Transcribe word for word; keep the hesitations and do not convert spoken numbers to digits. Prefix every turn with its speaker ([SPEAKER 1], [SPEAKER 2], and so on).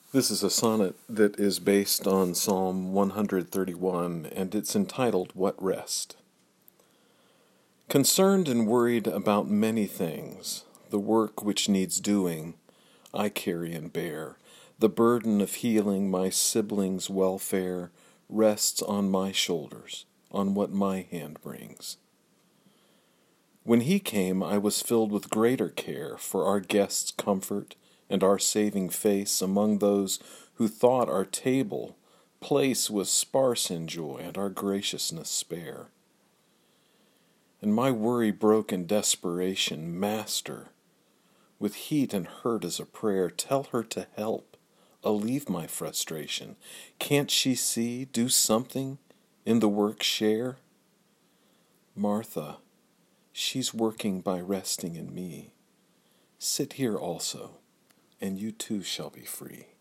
[SPEAKER 1] This is a sonnet that is based on Psalm one thirty-one, and it's entitled, What Rest? Concerned and worried about many things, the work which needs doing, I carry and bear. The burden of healing my siblings' welfare rests on my shoulders, on what my hand brings. When he came, I was filled with greater care for our guests' comfort and our saving face among those who thought our table place was sparse in joy and our graciousness spare. And my worry broke in desperation, Master, with heat and hurt as a prayer, tell her to help, alleviate my frustration. Can't she see, do something, in the work share? Martha, she's working by resting in me. Sit here also, and you too shall be free.